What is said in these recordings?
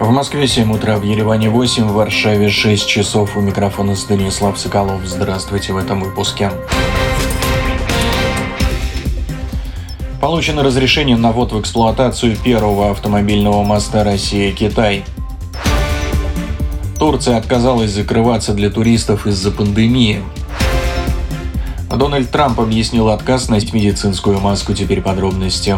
В Москве 7 утра, в Ереване 8, в Варшаве 6 часов. У микрофона Станислав Соколов. Здравствуйте в этом выпуске. Получено разрешение на ввод в эксплуатацию первого автомобильного моста Россия-Китай. Турция отказалась закрываться для туристов из-за пандемии. Дональд Трамп объяснил отказ носить медицинскую маску. Теперь подробности.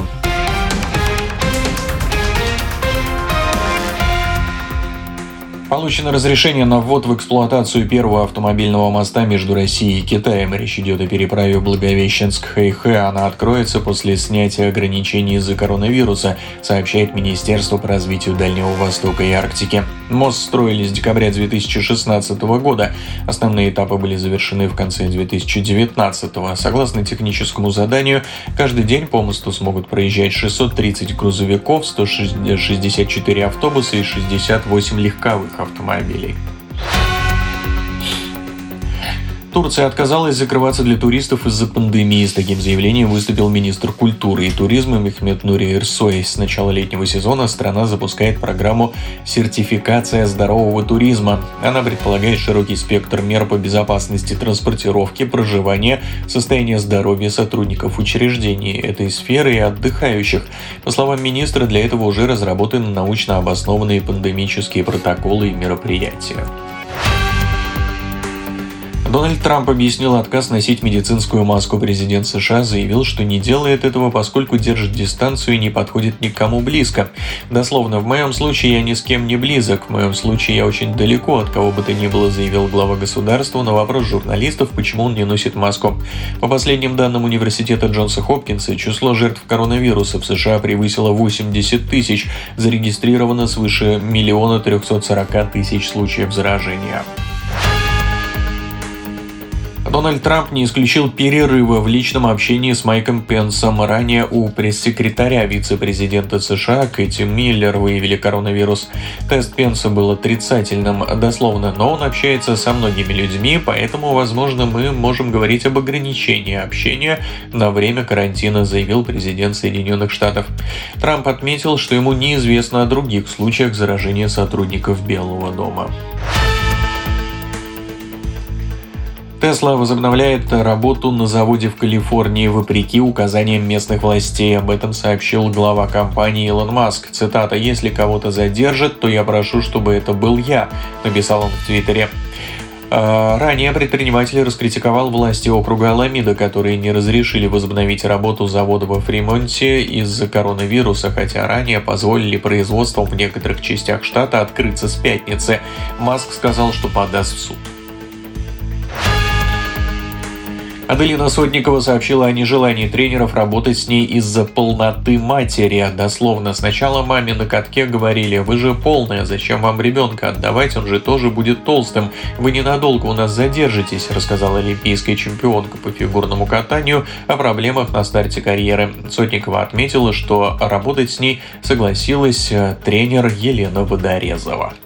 Получено разрешение на ввод в эксплуатацию первого автомобильного моста между Россией и Китаем. Речь идет о переправе Благовещенск-Хэйхэ. Она откроется после снятия ограничений из-за коронавируса, сообщает Министерство по развитию Дальнего Востока и Арктики. Мост строили с декабря 2016 года. Основные этапы были завершены в конце 2019. Согласно техническому заданию, каждый день по мосту смогут проезжать 630 грузовиков, 164 автобуса и 68 легковых автомобилей. Турция отказалась закрываться для туристов из-за пандемии. С таким заявлением выступил министр культуры и туризма Мехмет Нури Эрсой. С начала летнего сезона страна запускает программу «Сертификация здорового туризма». Она предполагает широкий спектр мер по безопасности транспортировки, проживания, состояния здоровья сотрудников учреждений этой сферы и отдыхающих. По словам министра, для этого уже разработаны научно обоснованные пандемические протоколы и мероприятия. Дональд Трамп объяснил отказ носить медицинскую маску. Президент США заявил, что не делает этого, поскольку держит дистанцию и не подходит ни к кому близко. Дословно: «В моем случае я ни с кем не близок, в моем случае я очень далеко от кого бы то ни было», заявил глава государства на вопрос журналистов, почему он не носит маску. По последним данным университета Джонса Хопкинса, число жертв коронавируса в США превысило 80 тысяч, зарегистрировано свыше 1 340 000 случаев заражения. Дональд Трамп не исключил перерыва в личном общении с Майком Пенсом. Ранее у пресс-секретаря вице-президента США Кэти Миллер выявили коронавирус. Тест Пенса был отрицательным, дословно, но он общается со многими людьми, поэтому, возможно, мы можем говорить об ограничении общения на время карантина, заявил президент Соединенных Штатов. Трамп отметил, что ему неизвестно о других случаях заражения сотрудников Белого дома. Тесла возобновляет работу на заводе в Калифорнии вопреки указаниям местных властей. Об этом сообщил глава компании Илон Маск. Цитата: «Если кого-то задержат, то я прошу, чтобы это был я», написал он в Твиттере. Ранее предприниматель раскритиковал власти округа Аламеда, которые не разрешили возобновить работу завода во Фримонте из-за коронавируса, хотя ранее позволили производству в некоторых частях штата открыться с пятницы. Маск сказал, что подаст в суд. Аделина Сотникова сообщила о нежелании тренеров работать с ней из-за полноты матери. Дословно: «Сначала маме на катке говорили: вы же полная, зачем вам ребенка отдавать, он же тоже будет толстым. Вы ненадолго у нас задержитесь», рассказала олимпийская чемпионка по фигурному катанию о проблемах на старте карьеры. Сотникова отметила, что работать с ней согласилась тренер Елена Водорезова.